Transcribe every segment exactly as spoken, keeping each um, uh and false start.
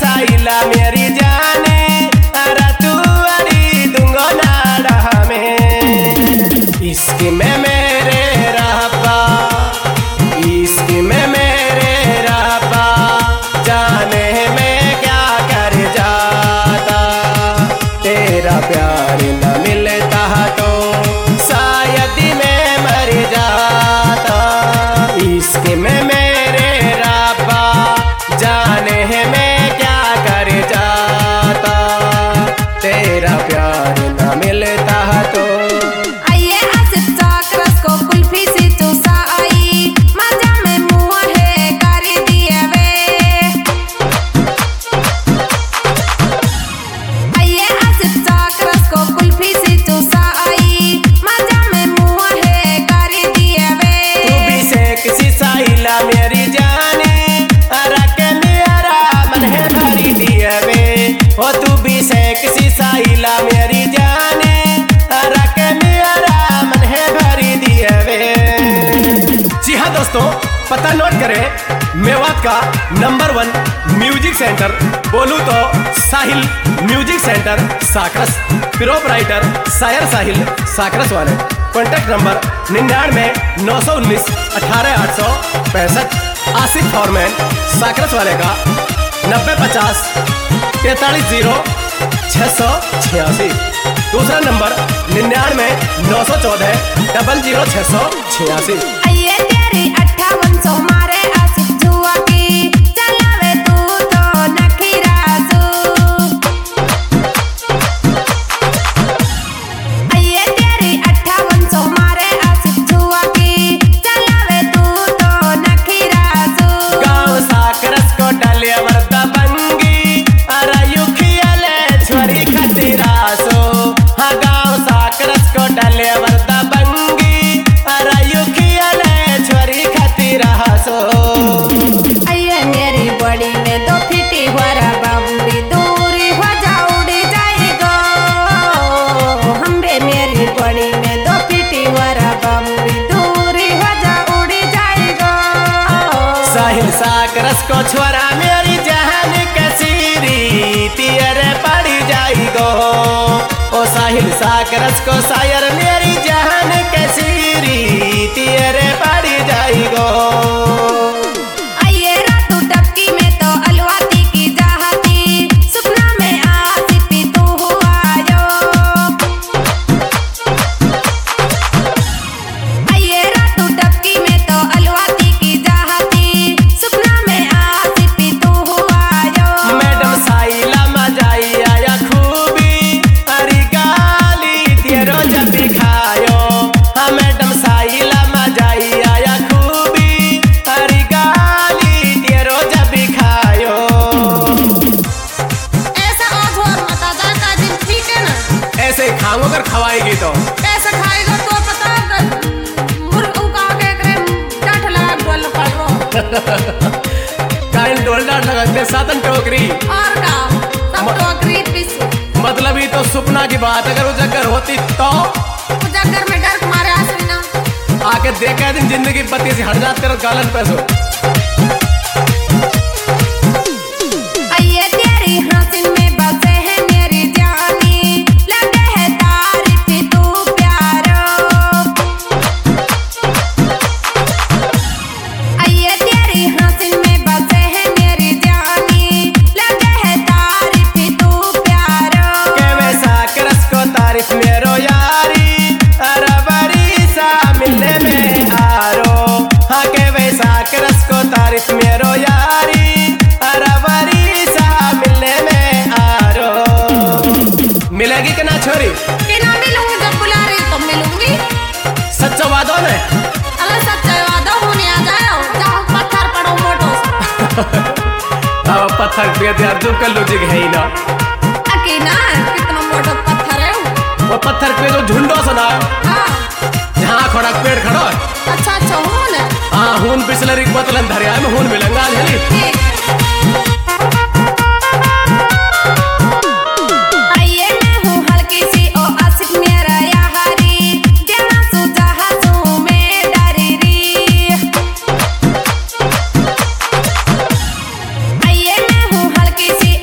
साइला मेरी जाने अरे तू अरी दूंगो नाड़ा में इश्क में मेरे रब्बा इश्क में मेरे रब्बा जाने में क्या कर जाता तेरा प्यार न मिलता तो शायद मैं मर जाता इश्क में मेरे रब्बा जाने में क्या कर जाता तेरा प्यार न मिलता तो आइए आसिफ चाकरस को कुल्फी से चूसा आई मजा में मुँह है कर दिए वे आइए आसिफ चाकरस को कुल्फी से चूसा आई मजा में मुँह है कर दिए वे तू भी से किसी साहिला मेरी जाने अरे के मेरा मन है भरी दिए वे ओ तू भी से किसी साहिला मेरी जाने अरे के मेरा मन है भरी दिए वे जी हाँ दोस्तों पता नोट करें मेवात का नंबर वन म्यूजिक सेंटर बोलूं तो Sahil music centre Sakras proprietor Shayar Sahil साकरस वाले कॉन्टैक्ट नंबर निन्यानवे नौ सौ उन्नीस अठारह आठ सौ पैंसठ आसिफ फॉरमैन साकरस वाले का नब्बे पचास तैतालीस जीरो छः सौ छियासी दूसरा नंबर निन्यानवे नौ सौ चौदह डबल जीरो छः सौ छियासी आइए तेरी अट्ठावन सौ मारे आसिफ जुआ की चलावे तू तो नखीराजू आइए तेरी अट्ठावन सौ मारे आसिफ जुआ की चलावे तू तो नखीराजू गाँव साकरस को डाले वर्दा बंगी अरे युखियले छोरी खतीरासो हाँ गाँव साकरस को डाले वर्दा बंगी अरे युखियले छोरी खतीरासो आइए मेरी बड़ी में दो फिटी हुआ बाबूरी दूरी हो जाऊड़ी जाएगो हमरे मेरी बड़ी में दो फिटी हुआ बाबूरी दूरी हो जाऊड़ी जाएगो साहिल साकरस को छोरा मेरी जहान कसीरी तियरे पड़ी जाएगो ओ साहिल साकरस को शायर मेरी जहान कसीरी तियरे पड़ी जाएगो आइए रातू टपकी में तो अलवाती की चाहती सपना में आसिफ तू हुआ जो आइए रातू टपकी में तो अलवाती की चाहती सपना में आसिफ तू हुआ जो मैडम साइला मजाई आया खूबी अरे गाली तेरो जब भी खायो हाँ मैडम साइला मजाई आया खूबी अरे गाली तेरो जब भी खायो ऐसा आज और मत आ जाए का दिन ठीक है ना ऐसे खाओ अगर खवाएगी तो ऐसा खाएगा तो पता मुर्गू का के करे डांट लगा बोल पड़ रो काइन डोल डाल लगाते सातन टोकरी और का सब टोकरी पीस मतलब ही तो सुपना की बात अगर उजागर होती तो उजागर में डर मारे आसरी ना आके देखा दिन जिंदगी पति से हट जाते रहो गालन पैसों आइए तेरी हंसिन में बसे है मेरी जानी लगे है तारीफ तू प्यारो आइए तेरी हंसिन में बसे है मेरी जानी लगे है तारीफ तू प्यारो के वैसा करस को तारीफ मेरो यारी अरे बड़ी सा मिलने में आरो हाँ के वैसा करस को तारीफ मेरो यारी अरे बड़ी सा मिलने में आरो मिलेगी कि ना छोरी कि ना मिलूंगी जब बुला रही तो मिलूंगी सच्चा वादो ने अगर सच्चा वादा होने आ जाओ जाओ पत्थर पड़ो मोटो अब पत्थर पे यार जो कर लो जगह है ही ना अकेला कितना मोटा पत्थर है वो पत्थर पे जो झुंडो सुना हाँ जहाँ खड़ा पेड़ खड़ा है अच्छा अच्छा हो ना हाँ हून बिस्लरी बोतलन धरिया में हून मिलेंगा झली ठीक आइए मैं हूँ हल्की सी ओ आशिक मेरा यारी जहाँ सु जहाँ सु मैं डरी री आइए मैं हूँ हल्की सी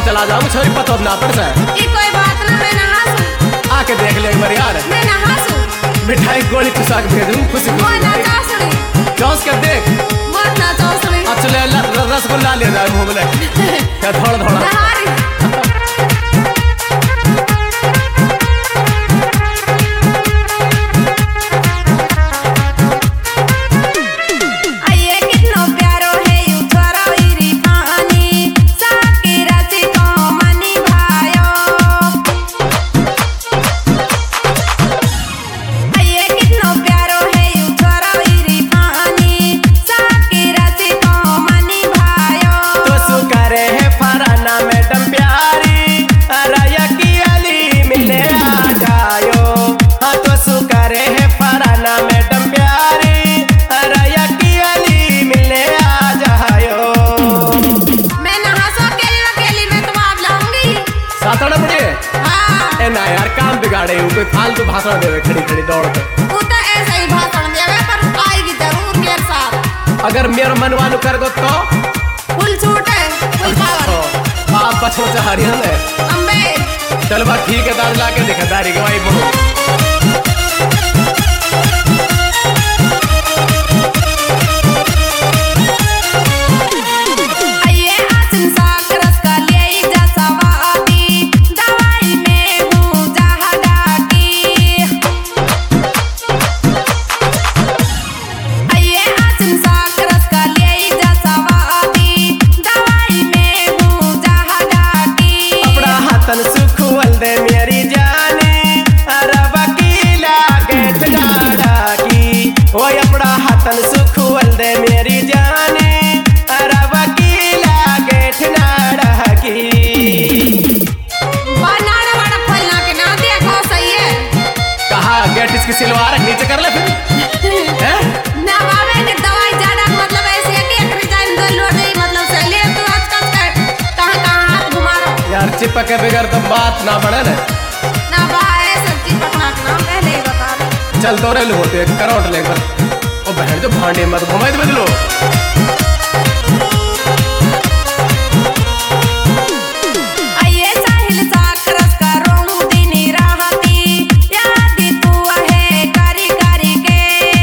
चला जाऊँ छोरी पतो ना पड़ से। ये कोई बात ना, मैं ना हंसू। आके देख ले एक बार यार। मैं ना हंसू। मिठाई गोली चुसा के भेज दूँ खुशी वो ना खुशी। चासड़ी। चौस के देख। मत ना चासड़ी। अच्छा ले ल- रसगुल्ला ले जाए मुँह में। क्या थोड़ा थोड़ा। नहारी। आइए कितना प्यारो है यू छोरा इरी पानी, साकी राशि को मनी भायो। आइए कितना प्यारो है यू छोरा इरी पानी, साकी राशि को मनी भायो। तो सुकरे है फराना मैडम प्यारी, राया की अली मिलने आ जायो। हाँ तो सुकरे है फराना मैडम प्यारी, राया की अली मिलने आ जायो। मैं ना हंसो अकेली अकेली, मैं तुम आप लाऊंगी। सातड़ा पड़े हाँ। ए ना यार काम बिगाड़े हूँ, कोई फालतू भाषण देवे खड़ी खड़ी दौड़ के। वो तो ऐसा ही भाषण देवे, पर आएगी जरूर मेरे साथ। अगर मेरा मनवानु कर दो तो फुल छूट है, फुल पावर। आप बचना चाह रही है। अम्बे। चल बा ठीक है, दाद ला के देखा दारी गवाई बहुत। आइए आसन साक रस का ले जा सवादी, दवाई में हूँ जहाँ डाकी। आइए आसन साक रस का ले जा सवादी, दवाई में हूँ जहाँ डाकी। अपना हाथन सुखवल दे मेरी जाने, अरे वकीला गेट डाड़ा की। ओ अपना हाथन सुखवल दे मेरी जाने, अरे वकीला गेट नाड़ा की। बनाना बड़ा फलना के ना देखो सही है। कहा गेट इसकी सिलवार नीचे कर ले फिर हैं? ना बाबे ने दवाई ज्यादा मतलब ऐसे है कि एक डिजाइन दो लोड ही मतलब से ले तो आजकल का कहां कहां हाथ घुमा रहा। यार चिपक के बगैर तो बात ना बढ़े ना। ना बा ऐसा चिपकना ना पहले ही बता दे। चल तो रे लो होते करोट ले पर ओ बहन जो भांडे मत घुमाई दे बदलो। आइए साहिल साक रस का रोऊं दिनी राहती, याद तू है करी करी के।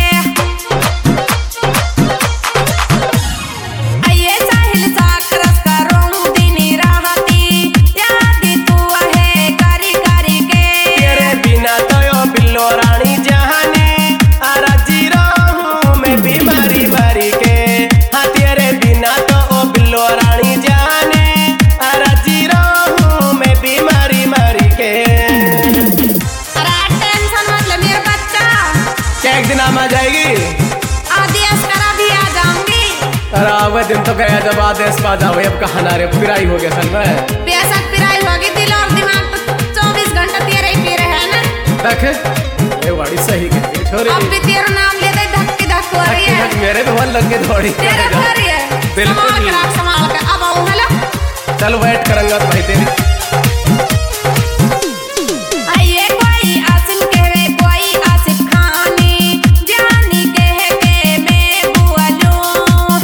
आइए साहिल साक रस का रोऊं दिनी राहती, याद तू है करी करी के। तेरे बिना तो यो बिल्लो रानी जहाने, आरा जी रहूं मैं भी मरी मरी के। हाँ तेरे बिना तो ओ बिल्लो रानी जाने, आरा जी रहूं मैं भी मरी मरी के। अरे टेंशन मत ले मेरे बच्चा, क्या एक दिन आम आ जाएगी? आदेश करा भी आ जाऊंगी। अरे आवे दिन तो गया जब आदेश पा जाओ, अब कहाँ ना रे पिराई हो गया सन में। बेशक पिराई होगी, दिल और दिमाग तो चौबीस घंटे तेरे ही पी रहे हैं ना। देख ये बड़ी सही कही छोरी। अब भी तेरा नाम ले दे, धक्की धक्की हो रही है। मेरे तो मन लग के थोड़ी तेरे घर ही है। बिल्कुल। संभाल के रख, संभाल के। अब आऊं हेलो। चल वेट करूंगा तो भाई तेरी। आइए कोई आसिम कहवे कोई आसिफ खानी, जानी कह के मैं बुआ लूं।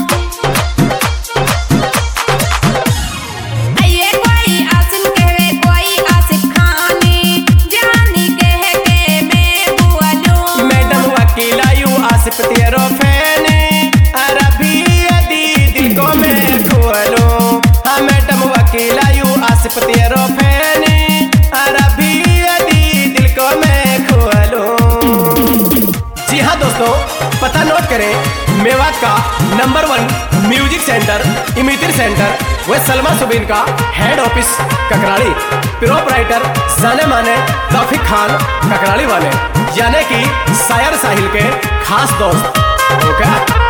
आइए कोई आसिम कहवे कोई आसिफ खानी, जानी कह के मैं बुआ लूं। मैडम वकीला यू आसिफ तेरो फैने, अरबी यदि दिल को मैं खोलूं। हाँ मैडम वकीला यू आसिफ तेरो फैने, अरबी यदि दिल को मैं खोलूं। जी हाँ दोस्तों, पता नोट करें, मेवात का नंबर वन म्यूजिक सेंटर इमितिर सेंटर वह सलमा सुबीन का हेड ऑफिस ककराड़ी, प्रोपराइटर जाने माने तौफीक खान ककराड़ी वाले, यानी कि शायर साहिल के खास दोस्त। ओके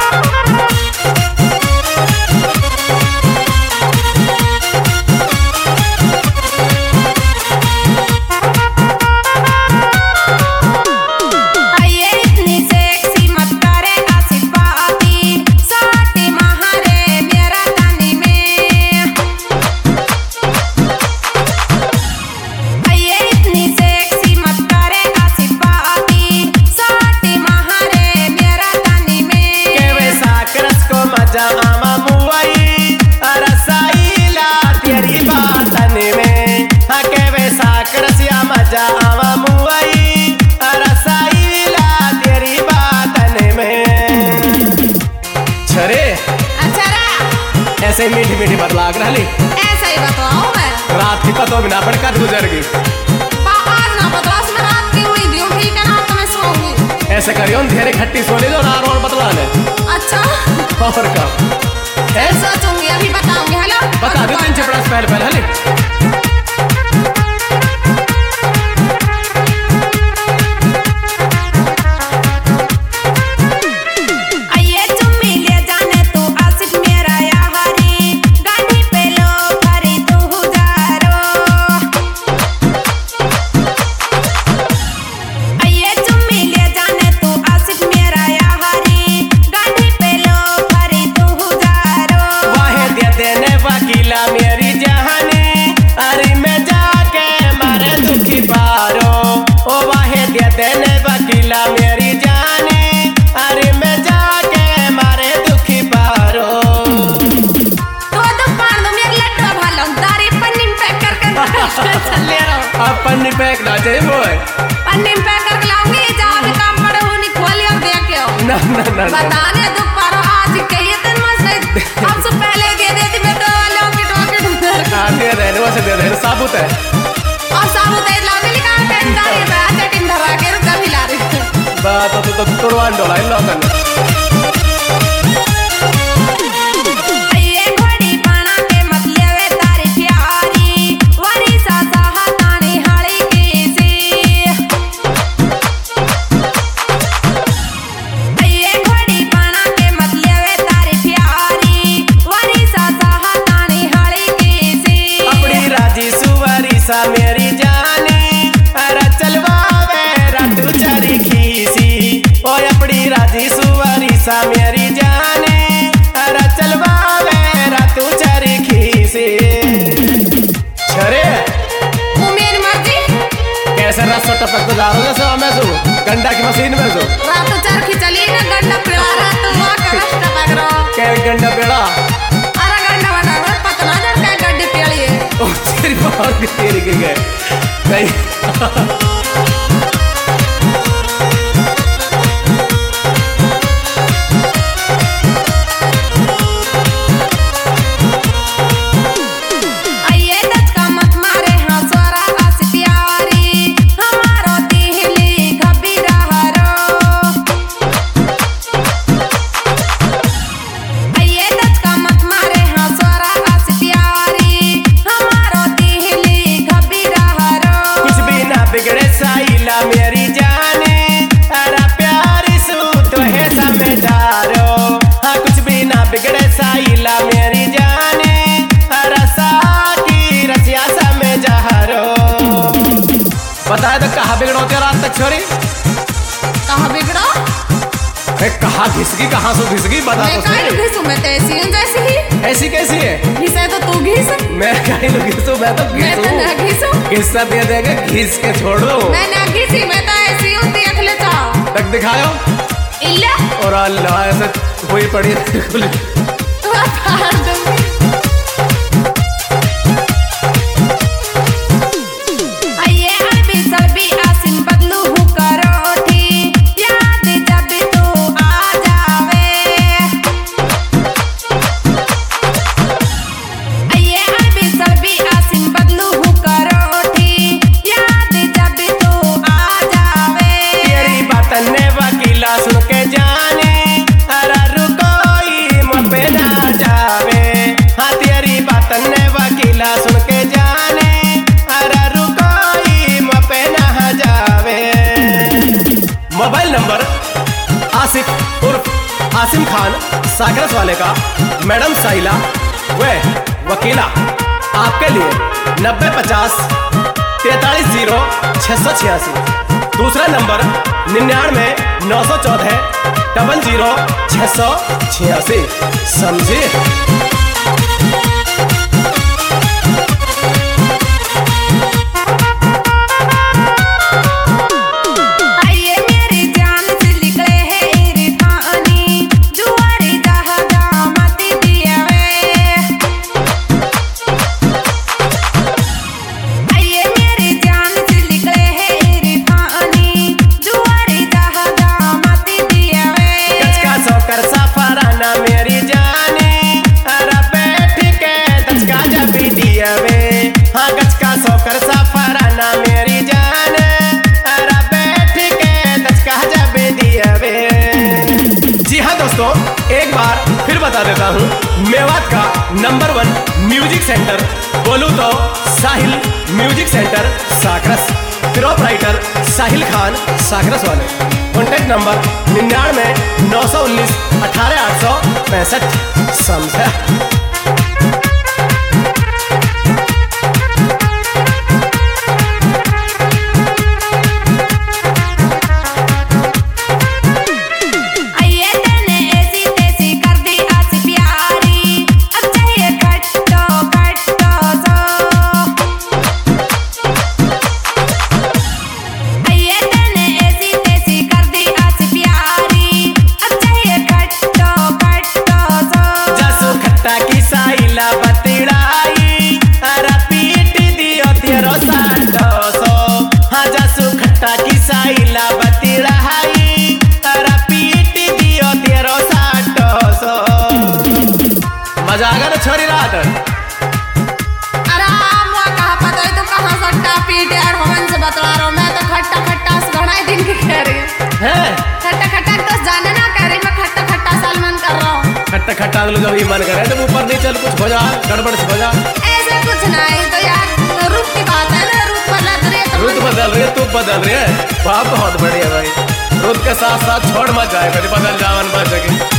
आइए इतनी सेक्सी मत करे आसिफ बाती, साटी महारे मेरा तानी में। आइए इतनी सेक्सी मत करे आसिफ बाती, साटी महारे मेरा तानी में। के वैसा करस को मत ऐसे मीठी मीठी बतला कर हली ऐसा ही बतलाऊं मैं। रात की पतो भी ना पड़ कद गुजर गई। आज ना बतला, मैं रात की हुई दी हूँ, ठीक है ना, तो मैं सोऊंगी। ऐसे करियो धेरे खट्टी सोने दो ना और बतला ले। अच्छा और का सोचूंगी, अभी बताऊंगी। हेलो बता दो तीन चिपड़ा से पहले पहले हली। पन्नी पैक ना चाहिए वो है। पन्नी में पैक करके लाऊंगी, जहाँ भी काम पड़े वो नहीं खोली और दे के आओ। ना ना ना बताने दुख पारो आज कहिए तन मस्त अब से पहले दे देती मैं तो लॉकेट वॉकेट। हाँ दे दे वैसे दे दे साबुत है और साबुत है लाने लिखा है पेन दारी में आज टीम धरा के रुका भी ला रही बात तो तो तुरवान डोला इन लोगों ने। मेरी जानी अरे चलवावे रातू चरी खीसी ओ अपनी राजी सुवारी सा मेरी जानी अरे चलवावे रातू चरी खीसी। छरे वो मेरी मर्जी कैसे रस टपक तो जा रहा है मैं सो गंडा की मशीन में सो रातू चरखी चली ना गंडा पेड़ा रातू मां का रस टपक रहा क्या गंडा पेड़ा अरे गंडा बना रहा पता ना जड़ क्या गड्डी पेड़ी है ओ तेरी बात तेरी के गए नहीं। मेरी जाने अरे प्यारी सूत है समझारो हाँ कुछ भी ना बिगड़े साइला मेरी जाने अरे साकी रसिया समझारो। बता दो कहाँ बिगड़ो तेरा रात तक छोरी कहाँ बिगड़ो अरे कहाँ घिसगी कहाँ सो घिसगी बता मैं तो सही। घिसू मैं तो ऐसी हूँ जैसी ही। ऐसी कैसी है घिसे तो तू घिस मैं कहीं लोग घिसू मैं तो मैं तो ना घिसू घिस्सा दे देगा घिस के छोड़ दो मैं ना घिसी मैं तो ऐसी हूँ देख ले चाहो तक दिखाओ इल्ला और अल्लाह ऐसे हुई पड़ी बिल्कुल तू फाड़ दूंगी। आइए अभी सभी आसिम बदलू हूँ करोठी याद जब तू आ जावे। आइए अभी सभी आसिम बदलू हूँ करोठी याद जब तू आ जावे। तेरी बात ने वकीला सुन के जाने अरे रुकोई मपे ना जावे हाँ तेरी बात ने वकीला सुन के जाने अरे रुकोई मपे ना जावे। मोबाइल नंबर आसिफ उर्फ आसिम खान साकरस वाले का मैडम साहिला वे वकीला आपके लिए नब्बे पचास तैतालीस जीरो छः सौ छियासी। दूसरा नंबर निन्यानवे नौ सौ चौदह डबल जीरो छः सौ छियासी। समझे। मेरी जाने अरे फिर बता देता हूँ। मेवात का नंबर वन म्यूजिक सेंटर बोलूँ तो Sahil music centre Sakras, proprietor Sahil Khan Sakras वाले। कॉन्टैक्ट नंबर निन्यानवे नौ सौ उन्नीस अठारह आठ सौ पैंसठ। समझा? मजा आ गया ना छोरी रात। आराम हुआ कहा पता है तू कहाँ सट्टा पीट यार होवन से बतला रहा हूँ मैं तो खट्टा खट्टा घना ही दिन की कह रही हूँ। खट्टा खट्टा तो जाने ना कह रही मैं खट्टा खट्टा साल मन कर रहा हूँ। खट्टा खट्टा तो जब मन करे जब ऊपर नहीं चल कुछ हो जा गड़बड़ से हो जा। ऐसा कुछ नहीं तो यार रुत की बात है ना, रुत बदल रही है। रुत बदल रही है तू बदल रही है वाह बहुत बढ़िया भाई। रुत के साथ साथ छोड़ मत जाए कभी बदल जावन बच सके।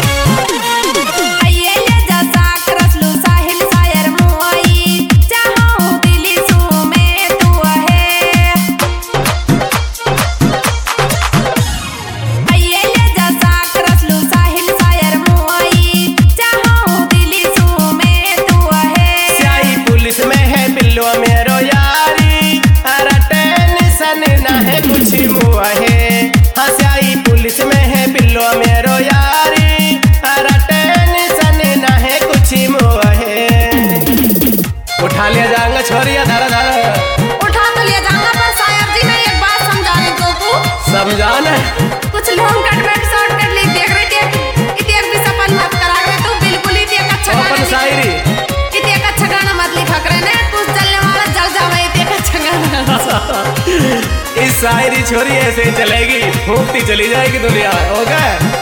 उठा लिया जाएगा छोरिया धारा धारा उठा तो लिया जाऊंगा पर साहब जी ने एक बात समझाने को तू समझाना कुछ लॉन्ग कट में शॉर्ट कट लिख देख रहे थे इतने भी सपन मत करा रहे तू बिल्कुल ही एक अच्छा गाना शायरी इतने एक अच्छा गाना मत लिखा करे ना कुछ जलने वाला जल जावे इतने एक अच्छा गाना। इस शायरी छोरी ऐसे चलेगी फूकती चली जाएगी दुनिया हो गए।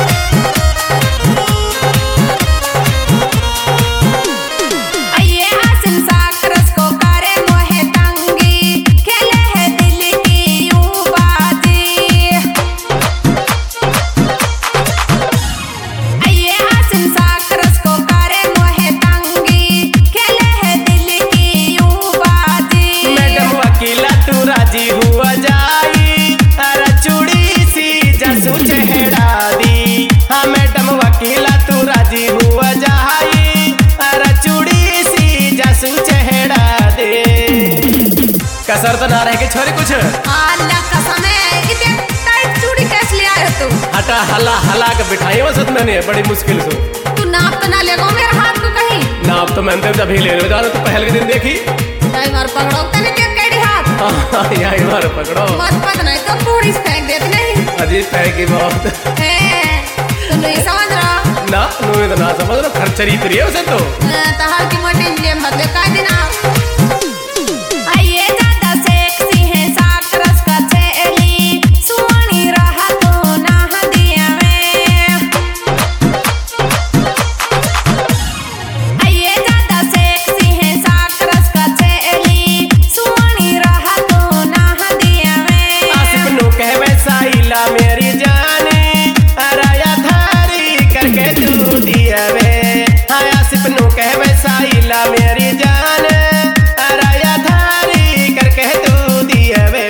कसर तो ना रह के छोरी कुछ अल्लाह कसम है इतने टाइट चूड़ी कैसे ले आए तू? हटा हला हला के बिठाई वसत मैंने बड़ी मुश्किल से। तू नाप तो ना लेगो मेरे हाथ को कहीं? नाप तो मैंने जब ही ले लो जाना तो पहले के दिन देखी नहीं मार पकड़ो तने के केड़ी हाथ हां यही मार पकड़ो मत पत नहीं तो पूरी फेंक देती नहीं अजीब फेंक की बहुत है तू नहीं समझ रहा ना नु तो ना समझ रहा खर्चरी करी है उसे तो तहार की मोटी लिए बदले का दिन आ मेरी जान राया धारी करके तू दिया वे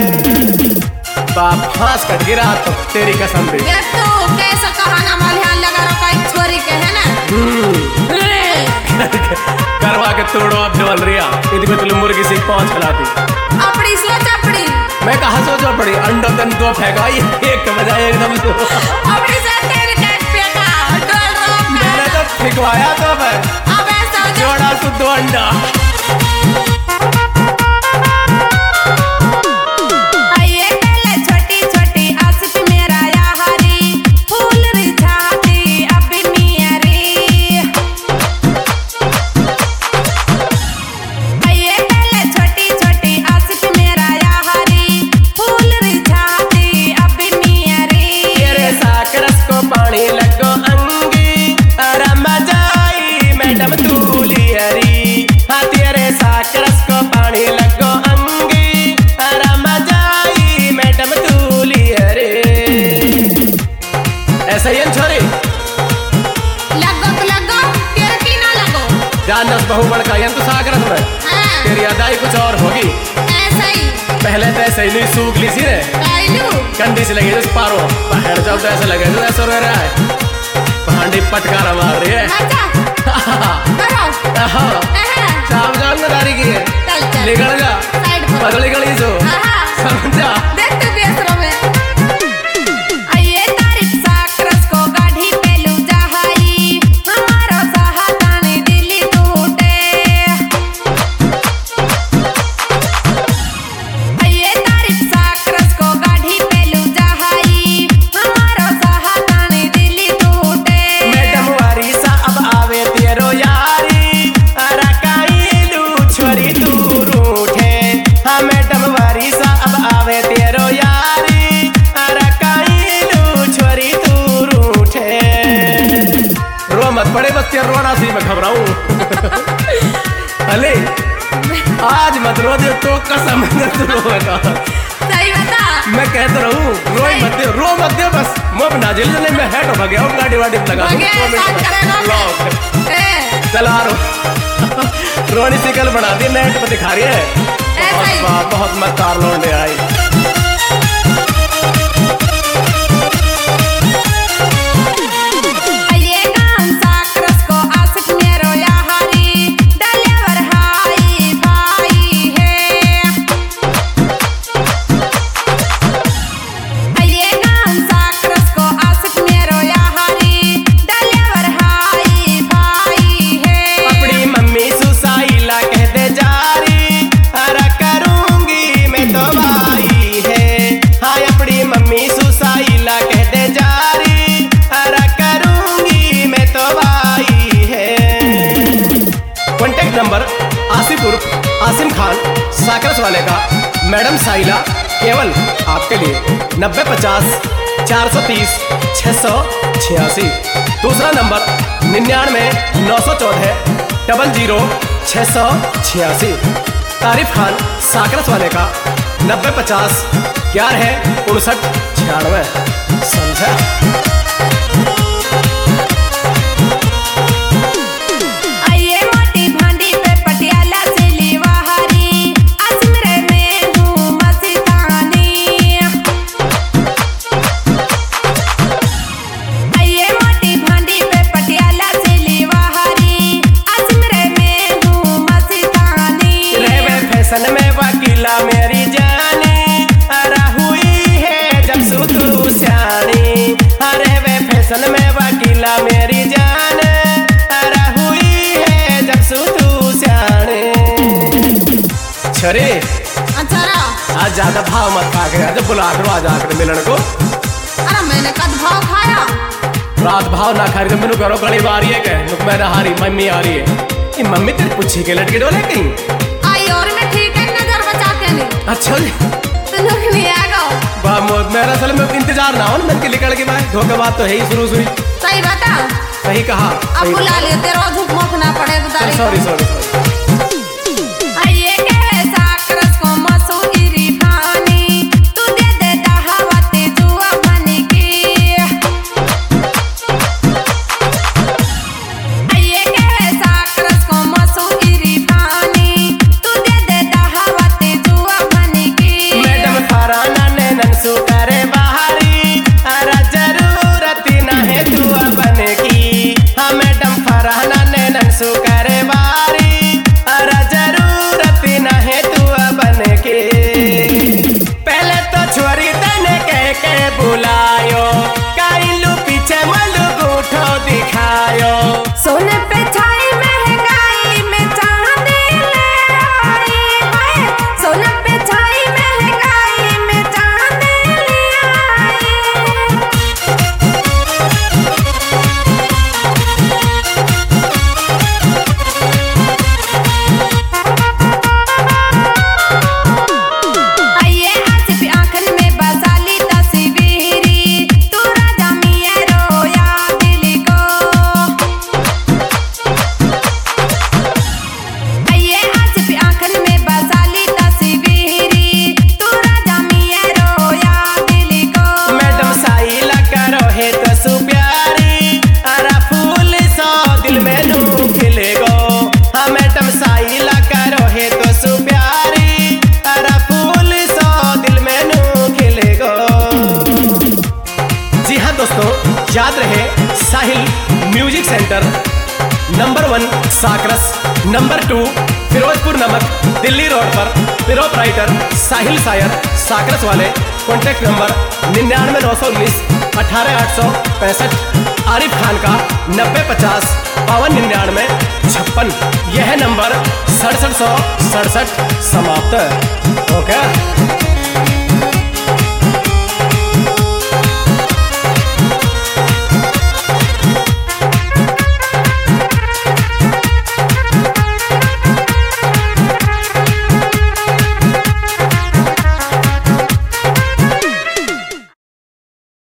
बाप फांस कट गिरा तो तेरी कसम भी ये तो कैसा कहाना मलहान लगा रखा एक छोरी के है ना करवा के तोड़ो अब डबल रिया इतनी तुम मुर्गी से पहुंच खिलाती अपनी सोच अपनी मैं कहा सोचो पड़ी अंडा तन दो फेंका एक के बजाय एकदम तो अपनी से तेरे कैट फेंका डोल रोक मैंने तो फेंकवाया तो मैं अब ऐसा जोड़ा तो दो अंडा पानी लगो अंगी जानस बहु बड़का यंत्र सागरत में हाँ। तेरी अदाई कुछ और होगी। ऐसा ही पहले तो ऐसे ही नहीं सूख ली सी रे काइलू कंडी से लगी जिस पारो पहाड़ जाओ तो ऐसे लगे तो ऐसा रह रहा है पहाड़ी पटकारा मार रही है। अच्छा करो हाँ शाम जान में दारी की है चल चल निकल जा साइड पर बदली गली जो हाँ समझा देख तू बेसरो में आइए तारीफ साकरस को गाढ़ी पे लू जहाई हमारो सहातानी दिली टूटे आइए तारीफ साकरस को गाढ़ी पे लू जहाई हमारो सहातानी दिली टूटे मैडम वारी सा अब आवे तेरो यारी अरा काइलू छोरी तू रूठे। हाँ मैडम वारी सा अब आवे तेरो यारी अरा काइलू छोरी तू रूठे। रो मत पड़े बस तेरा रोना सी मैं घबराऊं अले आज मत रो दे तो कसम तू रोएगा सही बता मैं कहता रहूं रो मत दे रो मत दे बस मैं बना जेल जले मैं हेड हो गया गाड़ी वाड़ी लगा दूं ओके दो साथ करे मिनट ना में ए चला रो रोनी सिकल बना दी नेट पर दिखा रही है बहुत ही। बहुत बहुत मक्कार लौंडे आई। आइए गाम साकरस को आशिक मेरो यारी डलेवर हाई भाई है आइए गाम साकरस को आशिक मेरो यारी डलेवर हाई भाई है अपनी मम्मी सुसाइला कहते जारी अरा करूंगी मैं तो भाई है। हाँ अपनी मम्मी सुसाइला कहते जारी अरा करूंगी मैं तो भाई है। कॉन्टेक्ट नंबर आसिफ उर्फ आसिम खान साकरस वाले का मैडम साइला केवल आपके लिए नब्बे पचास चार सौ तीस छः सौ छियासी। दूसरा नंबर निन्यानवे नौ सौ चौदह डबल जीरो छः सौ छियासी। तारिफ खान साकरस वाले का नब्बे पचास ग्यारह उनसठ छियानवे। समझा। आइए मोटी भांडी पे पटियाला से लीवाहारी अजमेर में हूँ मस्तानी आइए मोटी भांडी पे पटियाला से लीवाहारी अजमेर में हूँ मस्तानी रहवे फैशन में वकीला मेरी जानी अरा हुई है जब सु तू सियानी। रहवे फैशन में वकीला मेरी जान अरा हुई है जब सु तू सियानी। छरे अच्छा रहा आज ज्यादा भाव मत खा गया जब बुला करो आज आकर मिलन को अरे मैंने कद भाव खाया रात भाव ना खा रही तो मैंने करो गली बारी है क्या लुक मैं हारी मम्मी आ रही है ये मम्मी तेरी पुच्छी के लटके डोले कहीं आई और मैं ठीक है नजर बचा के नहीं अच्छा जी तो लोग नहीं आएगा बा मेरा असल में इंतजार ना हो ना मैंने निकल के बाद धोखा बात तो है ही शुरू शुरू सही बता सही कहा अब बुला लियो तेरा झूठ मोखना पड़ेगा सॉरी सॉरी सॉरी आइए के साकरस को मसूरी भानी तू दे दे दहावते जुआ बनी की आइए के साकरस को मसूरी भानी तू दे दे दहावते जुआ बनी की मैडम फराना ने ननसु करे बाहरी अरा जरूरत ना है तू बन की। हाँ मैडम फराना ने ननसु करे बाहरी अरा जरूरत ना है तू बन की। पहले तो छोरी तने कह के बुलायो काइलू पीछे मलू गूठो दिखायो। सोने पे छाई महंगाई में चांदी ले आई है सोने पे छाई महंगाई में चांदी ले आई आइए आसिफ आंखन में बसाली तस्वीर याद रहे Sahil music centre, number one Sakras, number two Firozpur Namak, Delhi road पर। प्रोपराइटर साहिल सायर, साकरस वाले। कॉन्टैक्ट नंबर निन्यानवे नौ सौ उन्नीस अठारह आठ सौ पैंसठ। आरिफ खान का नब्बे पचास बावन निन्यानवे छप्पन। यह नंबर सड़सठ सौ सड़सठ समाप्त। ओके।